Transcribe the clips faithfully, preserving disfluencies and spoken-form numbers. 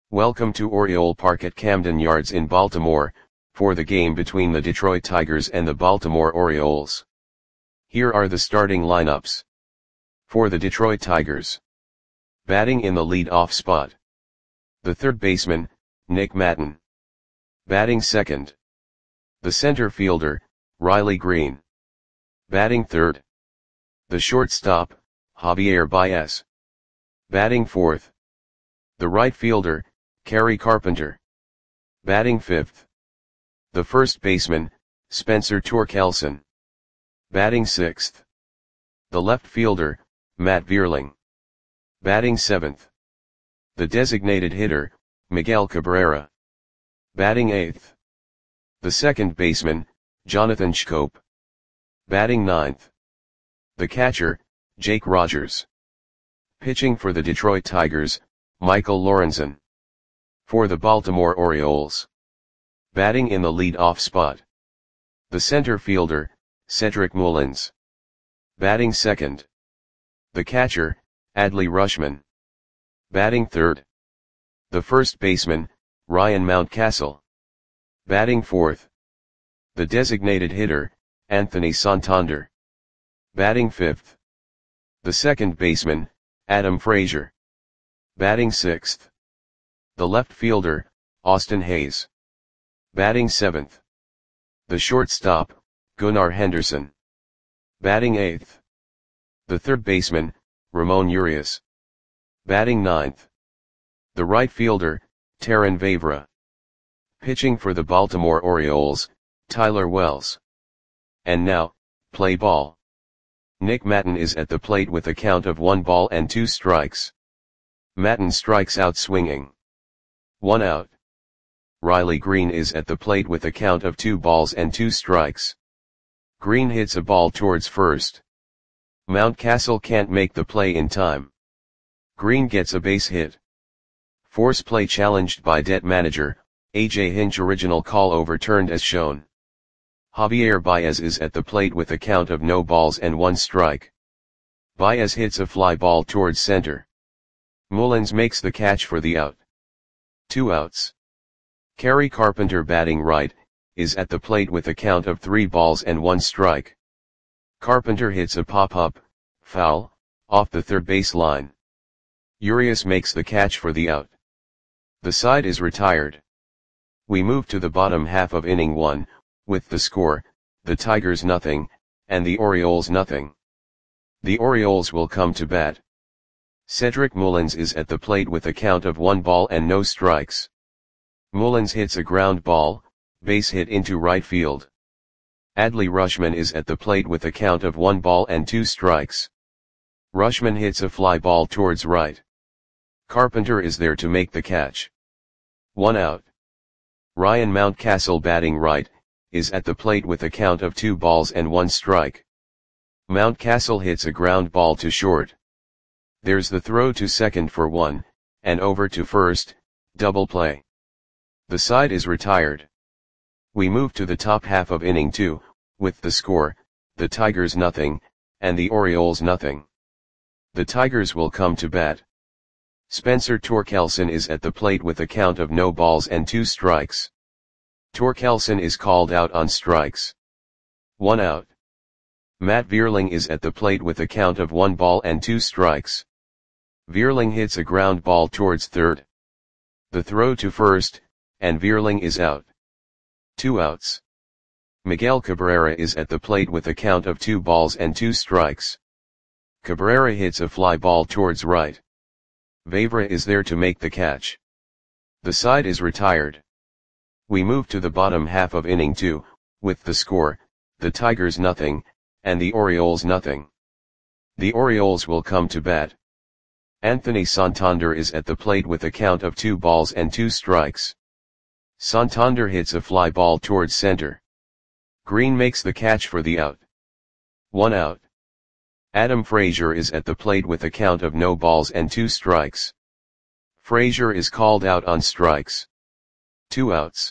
Welcome to Oriole Park at Camden Yards in Baltimore, for the game between the Detroit Tigers and the Baltimore Orioles. Here are the starting lineups. For the Detroit Tigers. Batting in the lead-off spot. The third baseman, Nick Maton. Batting second. The center fielder, Riley Greene. Batting third. The shortstop, Javier Baez. Batting fourth. The right fielder, Kerry Carpenter. Batting fifth. The first baseman, Spencer Torkelson. Batting sixth. The left fielder, Matt Vierling. Batting seventh. The designated hitter, Miguel Cabrera. Batting eighth. The second baseman, Jonathan Schoop. Batting ninth. The catcher, Jake Rogers. Pitching for the Detroit Tigers, Michael Lorenzen. For the Baltimore Orioles. Batting in the lead-off spot. The center fielder, Cedric Mullins. Batting second. The catcher, Adley Rutschman. Batting third. The first baseman, Ryan Mountcastle. Batting fourth. The designated hitter, Anthony Santander. Batting fifth. The second baseman, Adam Frazier. Batting sixth. The left fielder, Austin Hayes. Batting seventh. The shortstop, Gunnar Henderson. Batting eighth. The third baseman, Ramon Urias. Batting ninth. The right fielder, Terrin Vavra. Pitching for the Baltimore Orioles, Tyler Wells. And now, play ball. Nick Maton is at the plate with a count of one ball and two strikes. Maton strikes out swinging. One out. Riley Greene is at the plate with a count of two balls and two strikes. Greene hits a ball towards first. Mountcastle can't make the play in time. Greene gets a base hit. Force play challenged by Det manager, A J Hinch. Original call overturned as shown. Javier Baez is at the plate with a count of no balls and one strike. Baez hits a fly ball towards center. Mullins makes the catch for the out. Two outs. Kerry Carpenter, batting right, is at the plate with a count of three balls and one strike. Carpenter hits a pop-up, foul, off the third base line. Urias makes the catch for the out. The side is retired. We move to the bottom half of inning one, with the score, the Tigers nothing, and the Orioles nothing. The Orioles will come to bat. Cedric Mullins is at the plate with a count of one ball and no strikes. Mullins hits a ground ball, base hit into right field. Adley Rutschman is at the plate with a count of one ball and two strikes. Rutschman hits a fly ball towards right. Carpenter is there to make the catch. One out. Ryan Mountcastle, batting right, is at the plate with a count of two balls and one strike. Mountcastle hits a ground ball to short. There's the throw to second for one, and over to first, double play. The side is retired. We move to the top half of inning two, with the score, the Tigers nothing, and the Orioles nothing. The Tigers will come to bat. Spencer Torkelson is at the plate with a count of no balls and two strikes. Torkelson is called out on strikes. One out. Matt Vierling is at the plate with a count of one ball and two strikes. Vierling hits a ground ball towards third. The throw to first, and Vierling is out. Two outs. Miguel Cabrera is at the plate with a count of two balls and two strikes. Cabrera hits a fly ball towards right. Vavra is there to make the catch. The side is retired. We move to the bottom half of inning two, with the score, the Tigers nothing, and the Orioles nothing. The Orioles will come to bat. Anthony Santander is at the plate with a count of two balls and two strikes. Santander hits a fly ball towards center. Greene makes the catch for the out. One out. Adam Frazier is at the plate with a count of no balls and two strikes. Frazier is called out on strikes. Two outs.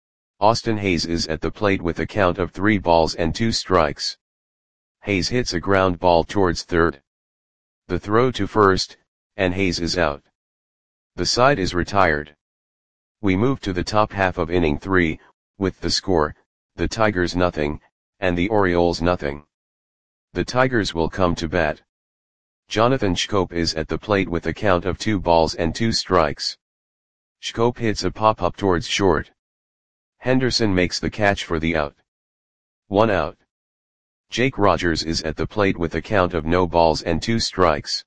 Austin Hayes is at the plate with a count of three balls and two strikes. Hayes hits a ground ball towards third. The throw to first, and Hayes is out. The side is retired. We move to the top half of inning three, with the score, the Tigers nothing, and the Orioles nothing. The Tigers will come to bat. Jonathan Schoop is at the plate with a count of two balls and two strikes. Schoop hits a pop-up towards short. Henderson makes the catch for the out. One out. Jake Rogers is at the plate with a count of no balls and two strikes.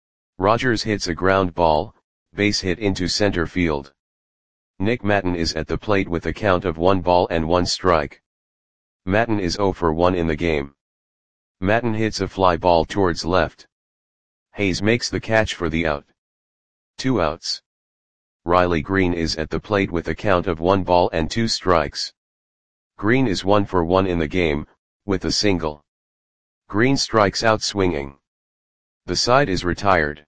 Rogers hits a ground ball, base hit into center field. Nick Maton is at the plate with a count of one ball and one strike. Maton is zero for one in the game. Maton hits a fly ball towards left. Hayes makes the catch for the out. Two outs. Riley Green is at the plate with a count of one ball and two strikes. Green is one for one in the game, with a single. Green strikes out swinging. The side is retired.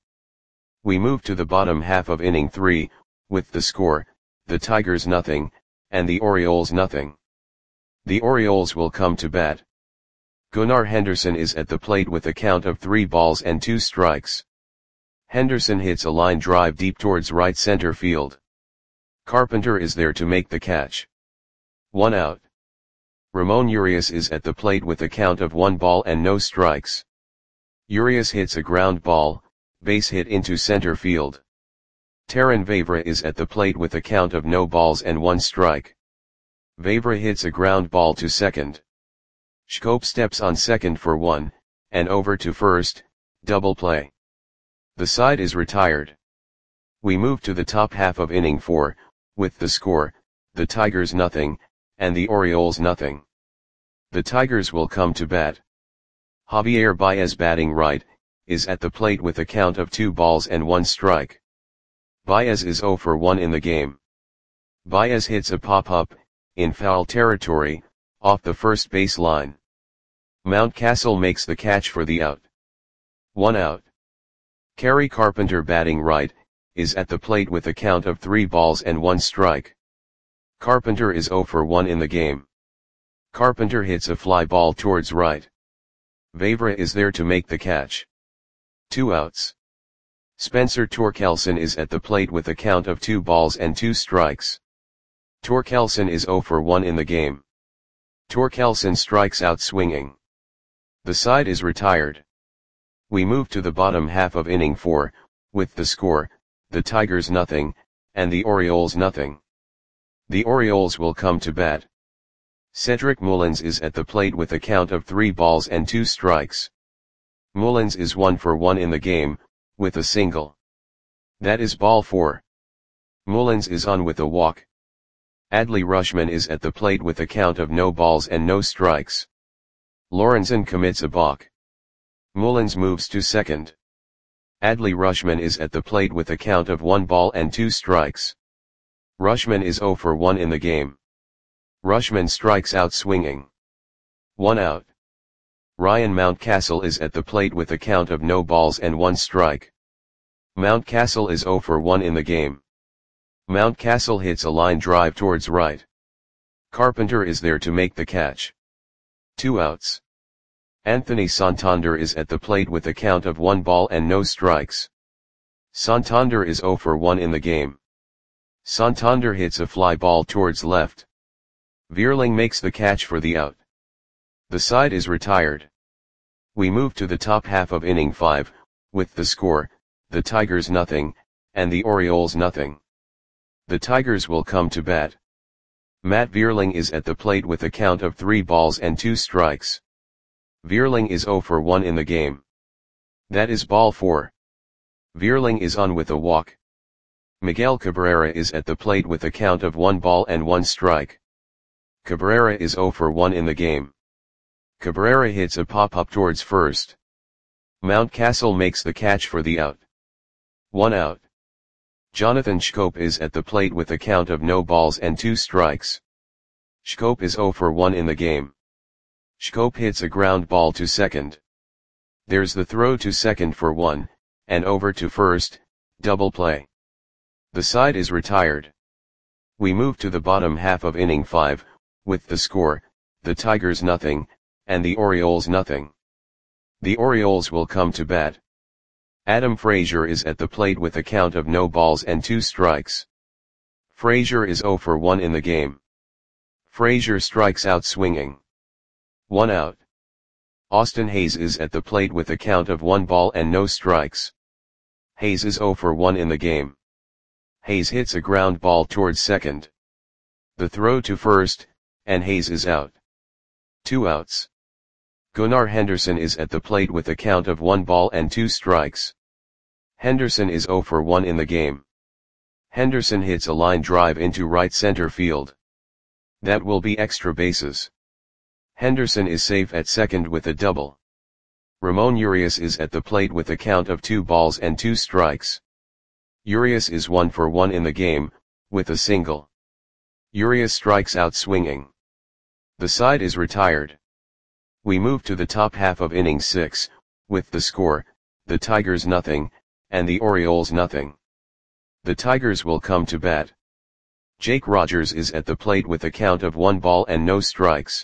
We move to the bottom half of inning three, with the score, the Tigers nothing, and the Orioles nothing. The Orioles will come to bat. Gunnar Henderson is at the plate with a count of three balls and two strikes. Henderson hits a line drive deep towards right center field. Carpenter is there to make the catch. One out. Ramon Urias is at the plate with a count of one ball and no strikes. Urias hits a ground ball, base hit into center field. Terrin Vavra is at the plate with a count of no balls and one strike. Vavra hits a ground ball to second. Schoop steps on second for one, and over to first, double play. The side is retired. We move to the top half of inning four, with the score, the Tigers nothing, and the Orioles nothing. The Tigers will come to bat. Javier Baez batting right, is at the plate with a count of two balls and one strike. Baez is zero for one in the game. Baez hits a pop-up, in foul territory, off the first base line. Mountcastle makes the catch for the out. One out. Kerry Carpenter batting right, is at the plate with a count of three balls and one strike. Carpenter is zero for one in the game. Carpenter hits a fly ball towards right. Vavra is there to make the catch. Two outs. Spencer Torkelson is at the plate with a count of two balls and two strikes. Torkelson is zero for one in the game. Torkelson strikes out swinging. The side is retired. We move to the bottom half of inning four, with the score, the Tigers nothing, and the Orioles nothing. The Orioles will come to bat. Cedric Mullins is at the plate with a count of three balls and two strikes. Mullins is one for one in the game, with a single. That is ball four. Mullins is on with a walk. Adley Rutschman is at the plate with a count of no balls and no strikes. Lorenzen commits a balk. Mullins moves to second. Adley Rutschman is at the plate with a count of one ball and two strikes. Rutschman is zero for one in the game. Rutschman strikes out swinging. One out. Ryan Mountcastle is at the plate with a count of no balls and one strike. Mountcastle is zero for one in the game. Mountcastle hits a line drive towards right. Carpenter is there to make the catch. Two outs. Anthony Santander is at the plate with a count of one ball and no strikes. Santander is zero for one in the game. Santander hits a fly ball towards left. Vierling makes the catch for the out. The side is retired. We move to the top half of inning five, with the score, the Tigers nothing, and the Orioles nothing. The Tigers will come to bat. Matt Vierling is at the plate with a count of three balls and two strikes. Vierling is zero for one in the game. That is ball four. Vierling is on with a walk. Miguel Cabrera is at the plate with a count of one ball and one strike. Cabrera is zero for one in the game. Cabrera hits a pop-up towards first. Mountcastle makes the catch for the out. One out. Jonathan Schoop is at the plate with a count of no balls and two strikes. Schoop is zero for one in the game. Schoop hits a ground ball to second. There's the throw to second for one, and over to first, double play. The side is retired. We move to the bottom half of inning five, with the score, the Tigers nothing, and the Orioles nothing. The Orioles will come to bat. Adam Frazier is at the plate with a count of no balls and two strikes. Frazier is zero for one in the game. Frazier strikes out swinging. One out. Austin Hays is at the plate with a count of one ball and no strikes. Hays is zero for one in the game. Hays hits a ground ball towards second. The throw to first, and Hays is out. Two outs. Gunnar Henderson is at the plate with a count of one ball and two strikes. Henderson is zero for one in the game. Henderson hits a line drive into right center field. That will be extra bases. Henderson is safe at second with a double. Ramon Urias is at the plate with a count of two balls and two strikes. Urias is one for one in the game, with a single. Urias strikes out swinging. The side is retired. We move to the top half of inning six, with the score, the Tigers nothing, and the Orioles nothing. The Tigers will come to bat. Jake Rogers is at the plate with a count of one ball and no strikes.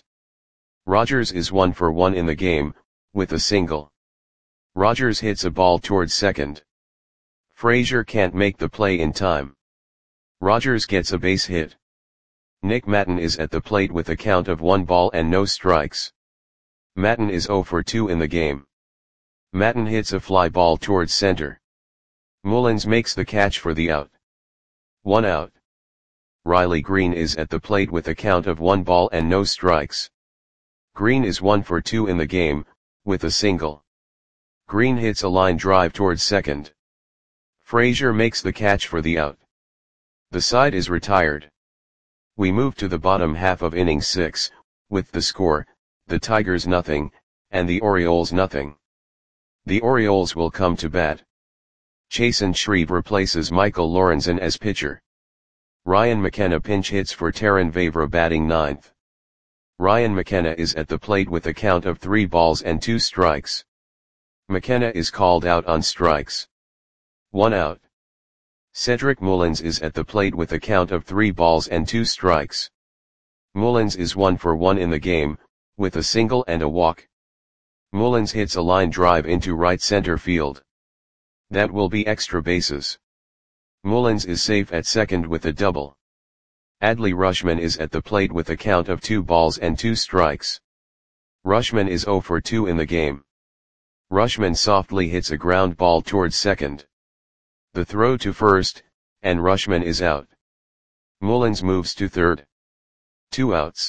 Rogers is one for one in the game, with a single. Rogers hits a ball towards second. Frazier can't make the play in time. Rogers gets a base hit. Nick Maton is at the plate with a count of one ball and no strikes. Maton is zero for two in the game. Maton hits a fly ball towards center. Mullins makes the catch for the out. One out. Riley Green is at the plate with a count of one ball and no strikes. Green is one for two in the game, with a single. Green hits a line drive towards second. Frazier makes the catch for the out. The side is retired. We move to the bottom half of inning six, with the score, the Tigers nothing, and the Orioles nothing. The Orioles will come to bat. Chasen Shreve replaces Michael Lorenzen as pitcher. Ryan McKenna pinch hits for Terran Vavra batting ninth. Ryan McKenna is at the plate with a count of three balls and two strikes. McKenna is called out on strikes. One out. Cedric Mullins is at the plate with a count of three balls and two strikes. Mullins is one for one in the game, with a single and a walk. Mullins hits a line drive into right center field. That will be extra bases. Mullins is safe at second with a double. Adley Rutschman is at the plate with a count of two balls and two strikes. Rutschman is zero for two in the game. Rutschman softly hits a ground ball towards second. The throw to first, and Rutschman is out. Mullins moves to third. Two outs.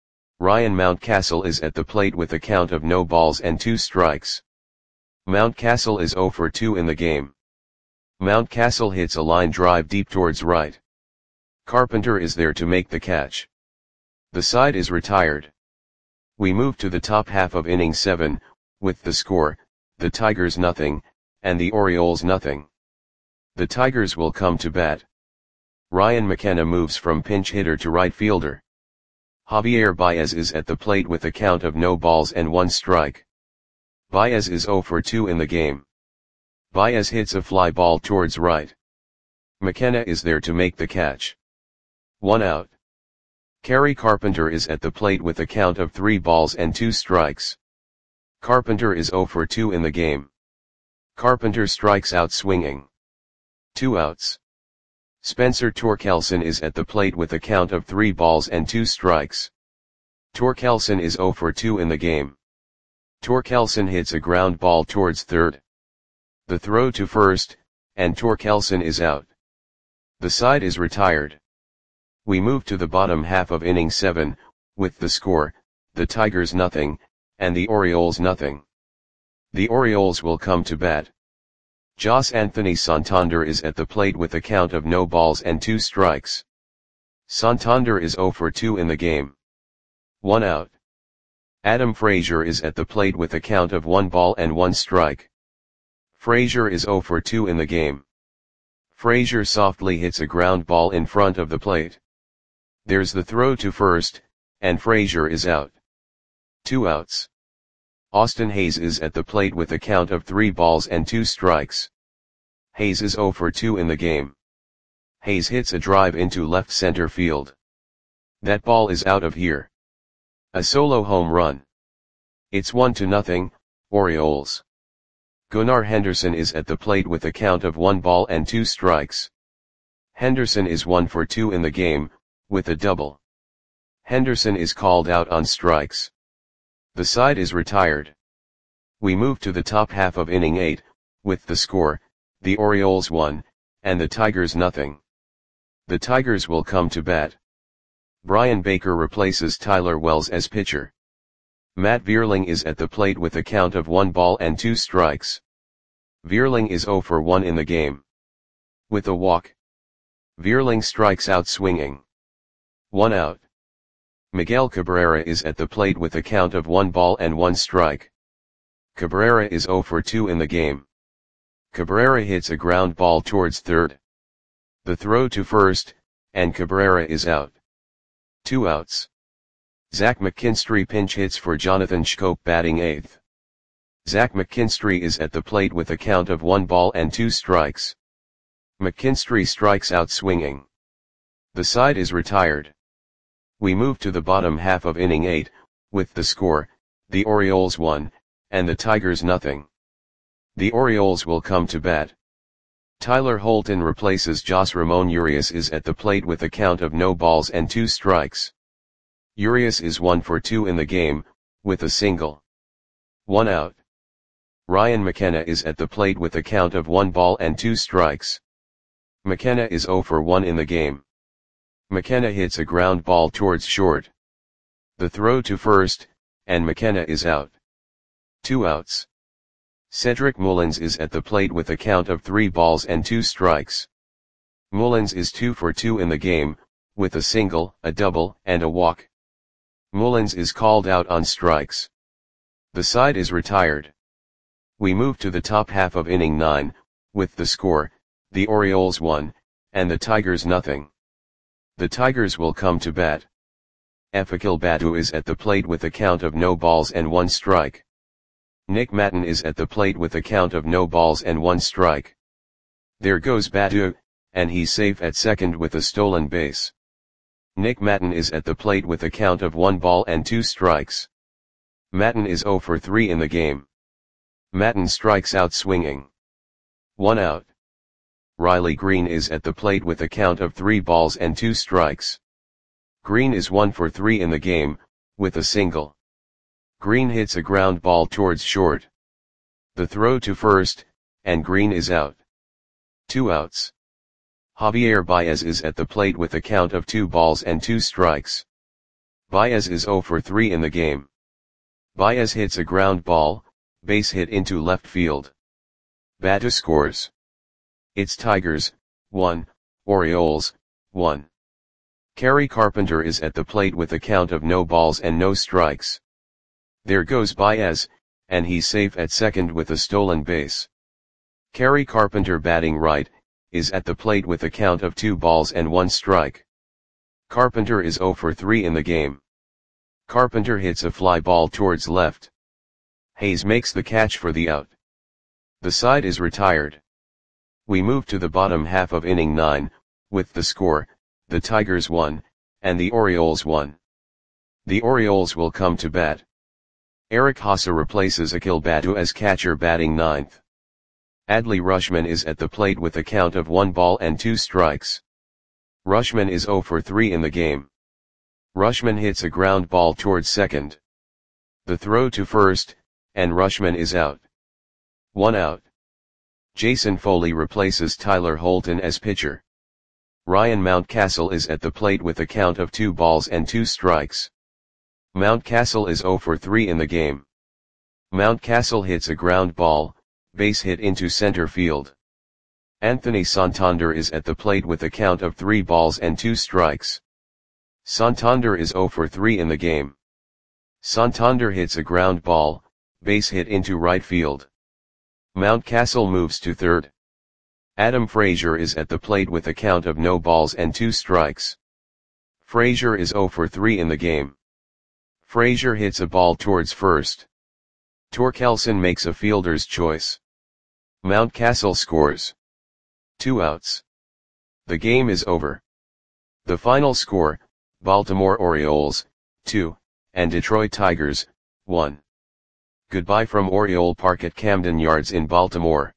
Ryan Mountcastle is at the plate with a count of no balls and two strikes. Mountcastle is zero for two in the game. Mountcastle hits a line drive deep towards right. Carpenter is there to make the catch. The side is retired. We move to the top half of inning seven, with the score, the Tigers nothing, and the Orioles nothing. The Tigers will come to bat. Ryan McKenna moves from pinch hitter to right fielder. Javier Baez is at the plate with a count of no balls and one strike. Baez is zero for two in the game. Baez hits a fly ball towards right. McKenna is there to make the catch. One out. Kerry Carpenter is at the plate with a count of three balls and two strikes. Carpenter is zero for two in the game. Carpenter strikes out swinging. Two outs. Spencer Torkelson is at the plate with a count of three balls and two strikes. Torkelson is zero for two in the game. Torkelson hits a ground ball towards third. The throw to first, and Torkelson is out. The side is retired. We move to the bottom half of inning seven, with the score, the Tigers nothing, and the Orioles nothing. The Orioles will come to bat. Jos Anthony Santander is at the plate with a count of no balls and two strikes. Santander is zero for two in the game. One out. Adam Frazier is at the plate with a count of one ball and one strike. Frazier is zero for two in the game. Frazier softly hits a ground ball in front of the plate. There's the throw to first, and Frazier is out. Two outs. Austin Hays is at the plate with a count of three balls and two strikes. Hays is zero for two in the game. Hays hits a drive into left center field. That ball is out of here. A solo home run. It's one to nothing, Orioles. Gunnar Henderson is at the plate with a count of one ball and two strikes. Henderson is one for two in the game, with a double. Henderson is called out on strikes. The side is retired. We move to the top half of inning eight, with the score, the Orioles one, and the Tigers nothing. The Tigers will come to bat. Brian Baker replaces Tyler Wells as pitcher. Matt Vierling is at the plate with a count of one ball and two strikes. Vierling is zero for one in the game. With a walk. Vierling strikes out swinging. One out. Miguel Cabrera is at the plate with a count of one ball and one strike. Cabrera is zero for two in the game. Cabrera hits a ground ball towards third. The throw to first, and Cabrera is out. Two outs. Zach McKinstry pinch hits for Jonathan Schoop batting eighth. Zach McKinstry is at the plate with a count of one ball and two strikes. McKinstry strikes out swinging. The side is retired. We move to the bottom half of inning eight, with the score, the Orioles one, and the Tigers nothing. The Orioles will come to bat. Tyler Holton replaces Jos Ramon Urias is at the plate with a count of no balls and two strikes. Urias is one for two in the game, with a single. One out. Ryan McKenna is at the plate with a count of one ball and two strikes. McKenna is zero for one in the game. McKenna hits a ground ball towards short. The throw to first, and McKenna is out. Two outs. Cedric Mullins is at the plate with a count of three balls and two strikes. Mullins is two for two in the game, with a single, a double, and a walk. Mullins is called out on strikes. The side is retired. We move to the top half of inning nine, with the score, the Orioles one, and the Tigers nothing. The Tigers will come to bat. Efekil Batu is at the plate with a count of no balls and one strike. Nick Maton is at the plate with a count of no balls and one strike. There goes Batu, and he's safe at second with a stolen base. Nick Maton is at the plate with a count of one ball and two strikes. Maton is zero for three in the game. Maton strikes out swinging. One out. Riley Green is at the plate with a count of three balls and two strikes. Green is one for three in the game, with a single. Green hits a ground ball towards short. The throw to first, and Green is out. Two outs. Javier Baez is at the plate with a count of two balls and two strikes. Baez is zero for three in the game. Baez hits a ground ball, base hit into left field. Batu scores. It's Tigers, one, Orioles, one. Kerry Carpenter is at the plate with a count of no balls and no strikes. There goes Baez, and he's safe at second with a stolen base. Kerry Carpenter batting right, is at the plate with a count of two balls and one strike. Carpenter is zero for three in the game. Carpenter hits a fly ball towards left. Hayes makes the catch for the out. The side is retired. We move to the bottom half of inning nine, with the score, the Tigers one, and the Orioles one. The Orioles will come to bat. Eric Haase replaces Akil Batu as catcher batting ninth. Adley Rutschman is at the plate with a count of one ball and two strikes. Rutschman is zero for three in the game. Rutschman hits a ground ball towards second. The throw to first, and Rutschman is out. One out. Jason Foley replaces Tyler Holton as pitcher. Ryan Mountcastle is at the plate with a count of two balls and two strikes. Mountcastle is zero for three in the game. Mountcastle hits a ground ball, base hit into center field. Anthony Santander is at the plate with a count of three balls and two strikes. Santander is zero for three in the game. Santander hits a ground ball, base hit into right field. Mountcastle moves to third. Adam Frazier is at the plate with a count of no balls and two strikes. Frazier is zero for three in the game. Frazier hits a ball towards first. Torkelson makes a fielder's choice. Mountcastle scores. Two outs. The game is over. The final score, Baltimore Orioles, two, and Detroit Tigers, one. Goodbye from Oriole Park at Camden Yards in Baltimore.